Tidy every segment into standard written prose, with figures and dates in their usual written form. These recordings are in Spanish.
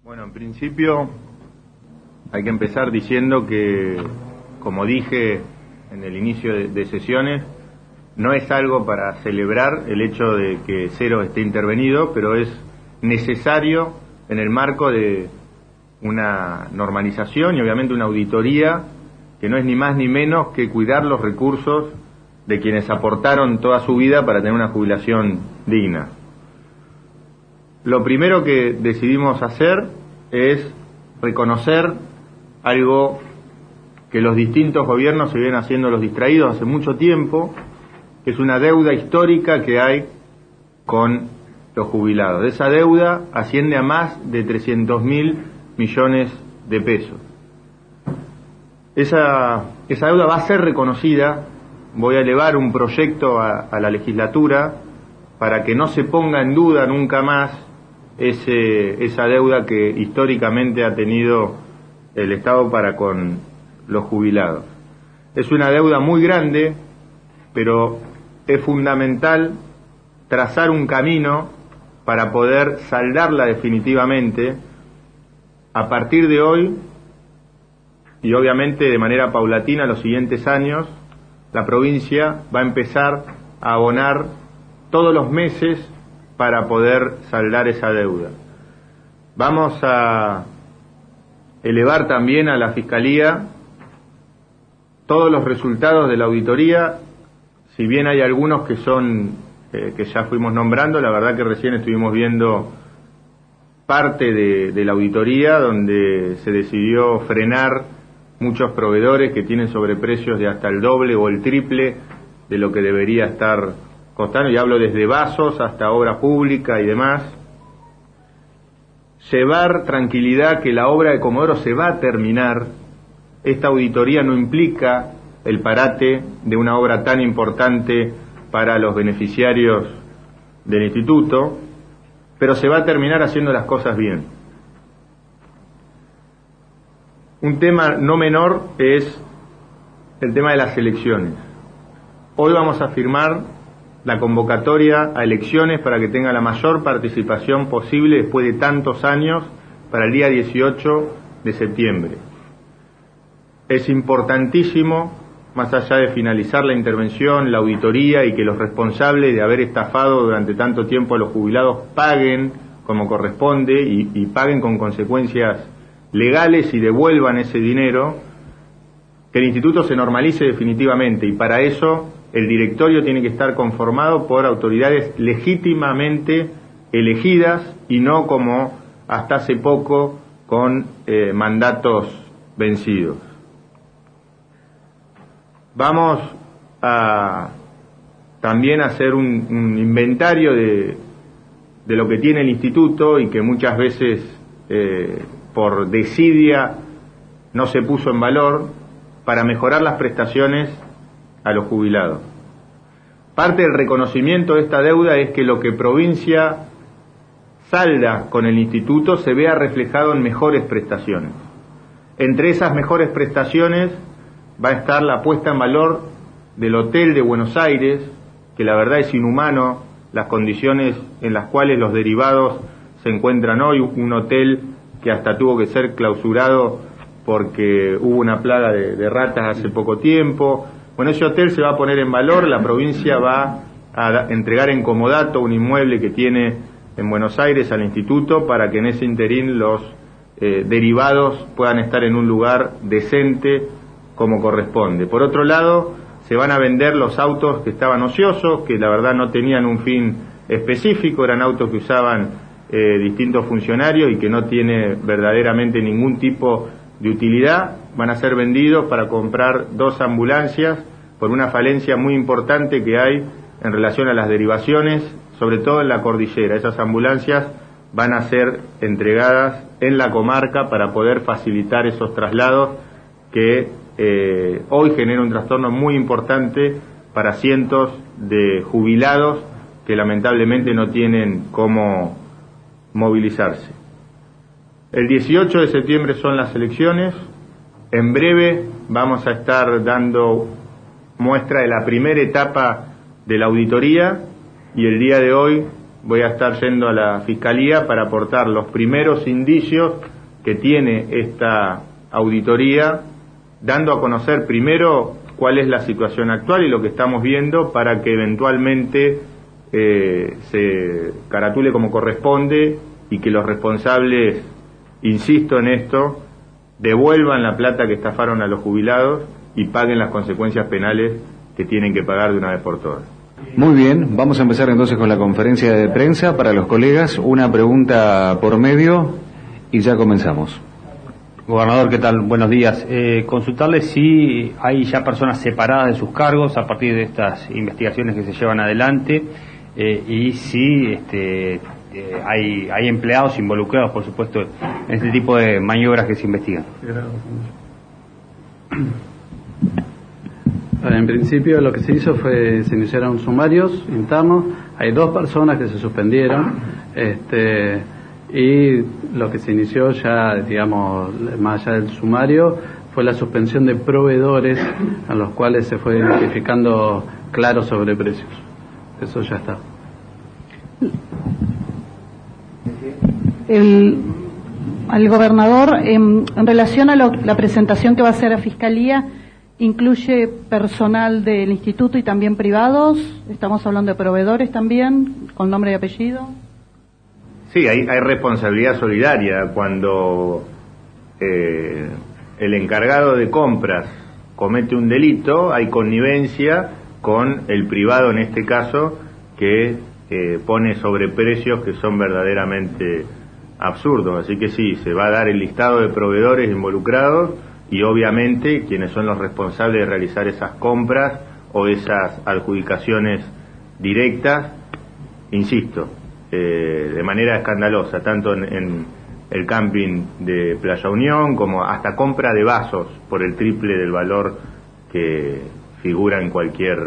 Bueno, en principio hay que empezar diciendo que, como dije en el inicio de sesiones, no es algo para celebrar el hecho de que Cero esté intervenido, pero es necesario en el marco de una normalización y obviamente una auditoría que no es ni más ni menos que cuidar los recursos de quienes aportaron toda su vida para tener una jubilación digna. Lo primero que decidimos hacer es reconocer algo que los distintos gobiernos se vienen haciendo los distraídos hace mucho tiempo, que es una deuda histórica que hay con los jubilados. Esa deuda asciende a más de 300.000 millones de pesos. Esa deuda va a ser reconocida. Voy a elevar un proyecto a la legislatura para que no se ponga en duda nunca más esa deuda que históricamente ha tenido el Estado para con los jubilados. Es una deuda muy grande, pero es fundamental trazar un camino para poder saldarla definitivamente a partir de hoy y obviamente de manera paulatina los siguientes años. La provincia va a empezar a abonar todos los meses para poder saldar esa deuda. Vamos a elevar también a la Fiscalía todos los resultados de la auditoría, si bien hay algunos que son que ya fuimos nombrando. La verdad que recién estuvimos viendo parte de la auditoría donde se decidió frenar muchos proveedores que tienen sobreprecios de hasta el doble o el triple de lo que debería estar costando, y hablo desde vasos hasta obra pública y demás. Llevar tranquilidad que la obra de Comodoro se va a terminar. Esta auditoría no implica el parate de una obra tan importante para los beneficiarios del instituto, pero se va a terminar haciendo las cosas bien. Un tema no menor es el tema de las elecciones. Hoy vamos a firmar la convocatoria a elecciones para que tenga la mayor participación posible después de tantos años para el día 18 de septiembre. Es importantísimo, más allá de finalizar la intervención, la auditoría y que los responsables de haber estafado durante tanto tiempo a los jubilados paguen como corresponde y paguen con consecuencias legales y devuelvan ese dinero, que el instituto se normalice definitivamente, y para eso el directorio tiene que estar conformado por autoridades legítimamente elegidas y no como hasta hace poco con mandatos vencidos. Vamos a también hacer un inventario de lo que tiene el instituto y que muchas veces por desidia no se puso en valor, para mejorar las prestaciones a los jubilados. Parte del reconocimiento de esta deuda es que lo que provincia salda con el instituto se vea reflejado en mejores prestaciones. Entre esas mejores prestaciones va a estar la puesta en valor del Hotel de Buenos Aires, que la verdad es inhumano las condiciones en las cuales los derivados se encuentran hoy. Un hotel que hasta tuvo que ser clausurado porque hubo una plaga de ratas hace poco tiempo. Bueno, ese hotel se va a poner en valor. La provincia va a entregar en comodato un inmueble que tiene en Buenos Aires al instituto para que en ese interín los derivados puedan estar en un lugar decente como corresponde. Por otro lado, se van a vender los autos que estaban ociosos, que la verdad no tenían un fin específico, eran autos que usaban distintos funcionarios y que no tiene verdaderamente ningún tipo de utilidad. Van a ser vendidos para comprar 2 ambulancias por una falencia muy importante que hay en relación a las derivaciones, sobre todo en la cordillera. Esas ambulancias van a ser entregadas en la comarca para poder facilitar esos traslados que hoy genera un trastorno muy importante para cientos de jubilados que lamentablemente no tienen cómo movilizarse. El 18 de septiembre son las elecciones. En breve vamos a estar dando muestra de la primera etapa de la auditoría y el día de hoy voy a estar yendo a la Fiscalía para aportar los primeros indicios que tiene esta auditoría, dando a conocer primero cuál es la situación actual y lo que estamos viendo para que eventualmente se caratule como corresponde y que los responsables, insisto en esto, devuelvan la plata que estafaron a los jubilados y paguen las consecuencias penales que tienen que pagar de una vez por todas. Muy bien, vamos a empezar entonces con la conferencia de prensa para los colegas, una pregunta por medio y ya comenzamos. Gobernador, ¿qué tal? Buenos días. Consultarle si hay ya personas separadas de sus cargos a partir de estas investigaciones que se llevan adelante y si hay empleados involucrados, por supuesto, en este tipo de maniobras que se investigan. En principio lo que se hizo fue, se iniciaron sumarios internos, hay 2 personas que se suspendieron, y lo que se inició ya, digamos, más allá del sumario, fue la suspensión de proveedores a los cuales se fue identificando claros sobreprecios. Eso ya está. Al gobernador, en relación a la presentación que va a hacer a Fiscalía, ¿incluye personal del instituto y también privados? Estamos hablando de proveedores también, con nombre y apellido. Sí, hay responsabilidad solidaria cuando el encargado de compras comete un delito, hay connivencia con el privado en este caso que pone sobreprecios que son verdaderamente absurdos. Así que sí, se va a dar el listado de proveedores involucrados y obviamente quienes son los responsables de realizar esas compras o esas adjudicaciones directas, insisto, de manera escandalosa, tanto en el camping de Playa Unión como hasta compra de vasos por el triple del valor que figura en cualquier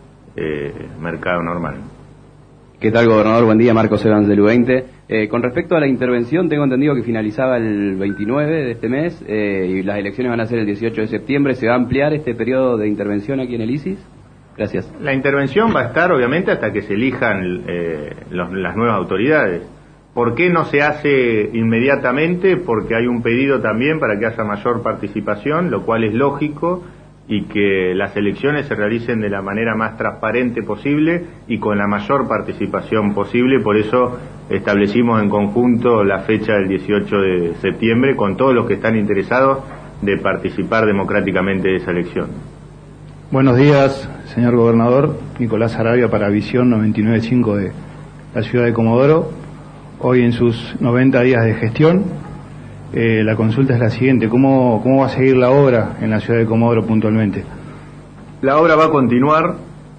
mercado normal. ¿Qué tal, gobernador? Buen día, Marcos Evans del U20. Con respecto a la intervención, tengo entendido que finalizaba el 29 de este mes y las elecciones van a ser el 18 de septiembre. ¿Se va a ampliar este periodo de intervención aquí en el ISIS? Gracias. La intervención va a estar, obviamente, hasta que se elijan las nuevas autoridades. ¿Por qué no se hace inmediatamente? Porque hay un pedido también para que haya mayor participación, lo cual es lógico, y que las elecciones se realicen de la manera más transparente posible y con la mayor participación posible. Por eso establecimos en conjunto la fecha del 18 de septiembre con todos los que están interesados de participar democráticamente de esa elección. Buenos días, señor gobernador. Nicolás Arabia para Visión 99.5 de la ciudad de Comodoro. Hoy en sus 90 días de gestión. La consulta es la siguiente: ¿cómo va a seguir la obra en la ciudad de Comodoro puntualmente? La obra va a continuar,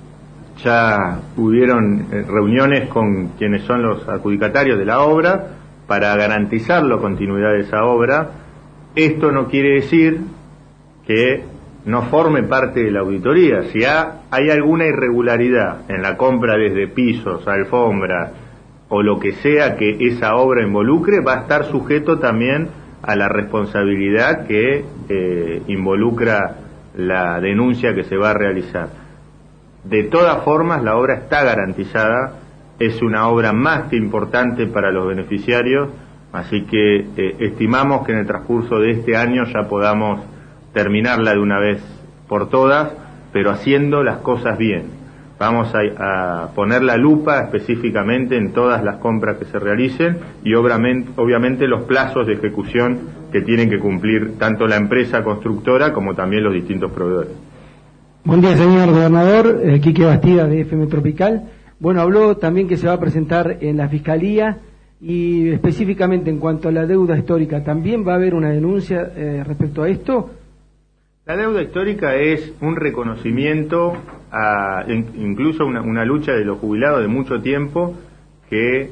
ya hubieron reuniones con quienes son los adjudicatarios de la obra para garantizar la continuidad de esa obra. Esto no quiere decir que no forme parte de la auditoría. Si hay alguna irregularidad en la compra desde pisos, alfombras o lo que sea que esa obra involucre, va a estar sujeto también a la responsabilidad que involucra la denuncia que se va a realizar. De todas formas, la obra está garantizada, es una obra más que importante para los beneficiarios, así que estimamos que en el transcurso de este año ya podamos terminarla de una vez por todas, pero haciendo las cosas bien. Vamos a poner la lupa específicamente en todas las compras que se realicen y obviamente los plazos de ejecución que tienen que cumplir tanto la empresa constructora como también los distintos proveedores. Buen día, señor gobernador. Quique Bastida, de FM Tropical. Bueno, habló también que se va a presentar en la Fiscalía y específicamente en cuanto a la deuda histórica, ¿también va a haber una denuncia respecto a esto? La deuda histórica es un reconocimiento incluso una lucha de los jubilados de mucho tiempo que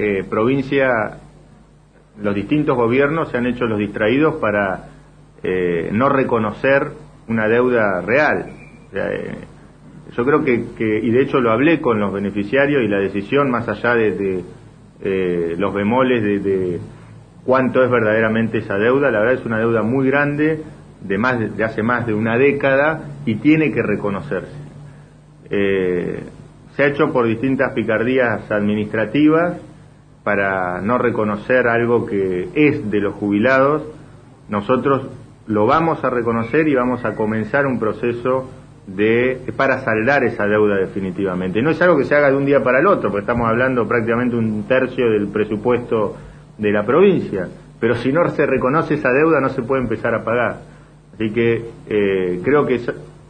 los distintos gobiernos se han hecho los distraídos para no reconocer una deuda real. Yo creo que y de hecho lo hablé con los beneficiarios y la decisión, más allá de los bemoles de cuánto es verdaderamente esa deuda, la verdad es una deuda muy grande, de hace más de una década, y tiene que reconocerse. se ha hecho por distintas picardías administrativas para no reconocer algo que es de los jubilados. Nosotros lo vamos a reconocer y vamos a comenzar un proceso para saldar esa deuda definitivamente. No es algo que se haga de un día para el otro, porque estamos hablando prácticamente 1/3 del presupuesto de la provincia, pero si no se reconoce esa deuda no se puede empezar a pagar. Así que creo que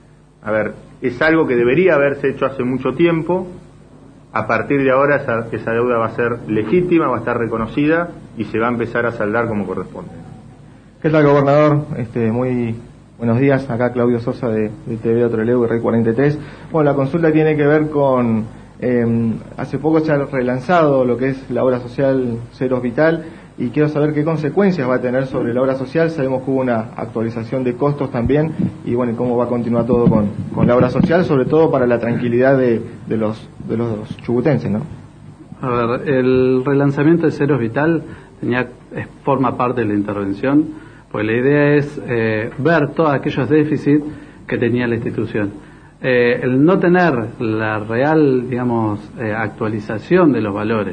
es algo que debería haberse hecho hace mucho tiempo. A partir de ahora esa deuda va a ser legítima, va a estar reconocida y se va a empezar a saldar como corresponde. ¿Qué tal, gobernador? Muy buenos días. Acá Claudio Sosa de TV Otro Leo y Rey 43. Bueno, la consulta tiene que ver con hace poco se ha relanzado lo que es la obra social Ceros Vital y quiero saber qué consecuencias va a tener sobre la obra social. Sabemos que hubo una actualización de costos también y bueno, cómo va a continuar todo con la obra social, sobre todo para la tranquilidad de los chubutenses, ¿no? A ver, el relanzamiento de Ceros Vital forma parte de la intervención, pues la idea es ver todos aquellos déficits que tenía la institución. El no tener la real, actualización de los valores,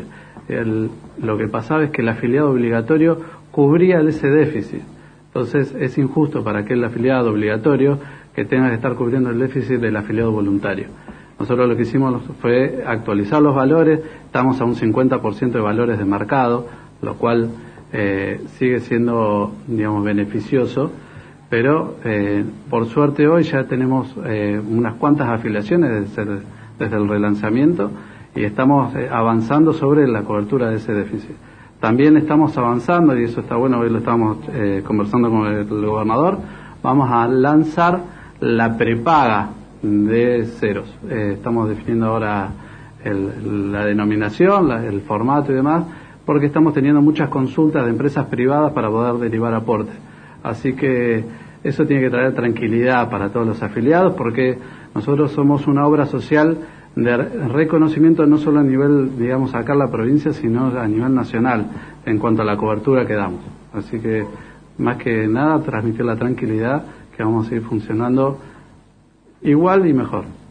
lo que pasaba es que el afiliado obligatorio cubría ese déficit. Entonces es injusto para aquel afiliado obligatorio que tenga que estar cubriendo el déficit del afiliado voluntario. Nosotros lo que hicimos fue actualizar los valores, estamos a un 50% de valores de mercado, lo cual sigue siendo, beneficioso, pero por suerte hoy ya tenemos unas cuantas afiliaciones desde el relanzamiento y estamos avanzando sobre la cobertura de ese déficit. También estamos avanzando, y eso está bueno, hoy lo estamos conversando con el gobernador, vamos a lanzar la prepaga de ceros. Estamos definiendo ahora la denominación, el formato y demás, porque estamos teniendo muchas consultas de empresas privadas para poder derivar aportes. Así que eso tiene que traer tranquilidad para todos los afiliados, porque nosotros somos una obra social de reconocimiento no solo a nivel, acá en la provincia, sino a nivel nacional, en cuanto a la cobertura que damos. Así que, más que nada, transmitir la tranquilidad que vamos a ir funcionando igual y mejor.